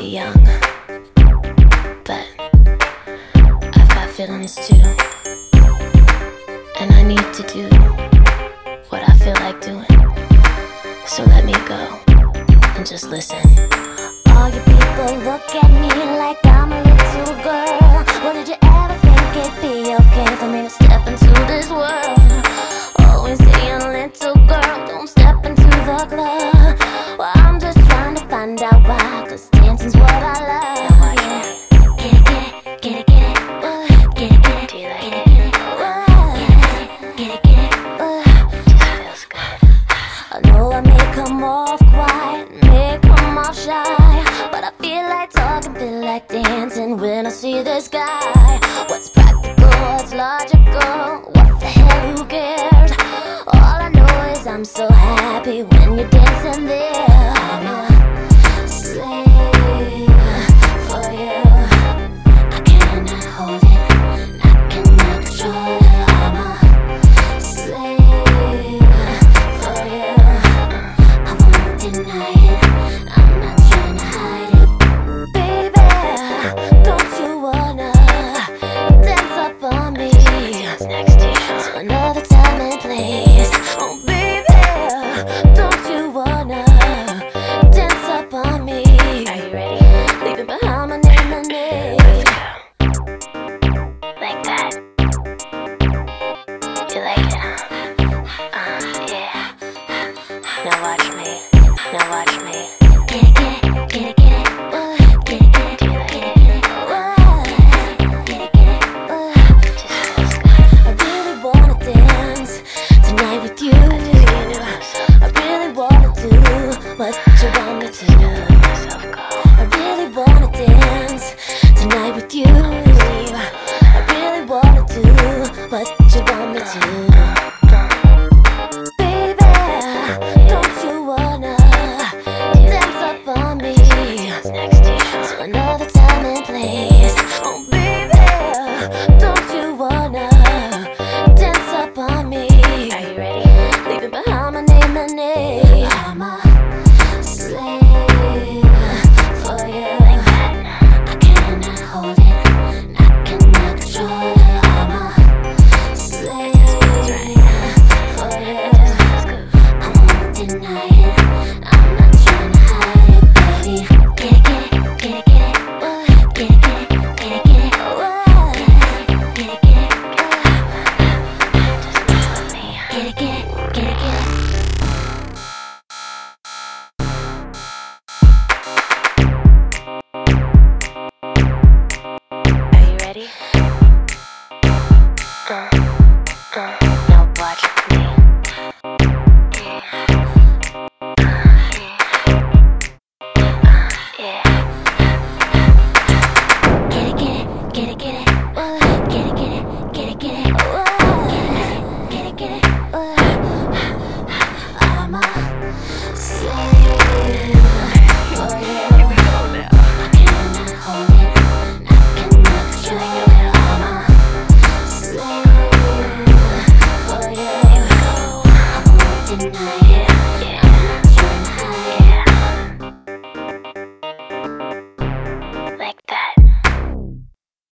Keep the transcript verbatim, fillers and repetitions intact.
be young, but I've got feelings too, and I need to do what I feel like doing. So let me go and just listen. All you people look at me like I'm a little girl. Well, did you ever think it'd be okay for me to step into this world? Always saying, little girl, don't step into the club. Well, I'm just trying to find out why, cause dancing's what I love. Yeah. Get it, get it, get it, get it, uh, get it, get it, Do you like get it? it, get it, uh, get it, get it, uh. Just feels good. I know I may come off quiet, may come off shy, but I feel like talking, feel like dancing when I see this guy. What's practical, what's logical, what the hell, who cares? All I know is I'm so happy when you're dancing there. I'm a slave for you. I cannot hold it, I cannot control it. I'm a slave for you. I won't deny it, I'm not trying to hide it. Baby, don't you wanna dance up on me Next to you. to another time and place? Oh baby, don't you wanna dance up on me? Are you ready? Leaving behind my name and name. Let's go. Like that. You like it, huh? Uh, yeah. Now watch me. Now watch me. Get it, get it, get it, get it, uh, get it, get it, Do you like get it? it, get it, uh, get it, get it, uh. Just feels good. I really wanna dance tonight with you. I really wanna do what you want me to. Let myself go. I really wanna dance tonight with you. I really wanna do what you want me to. Baby, don't you wanna dance up on me Next to you. to another time and place? Oh baby, don't you wanna dance up on me? Are you ready? Leaving behind my name and name. I'm a slave for you. I cannot hold it, I cannot control it. I'm a slave for you. Feels good. I won't deny it, I'm not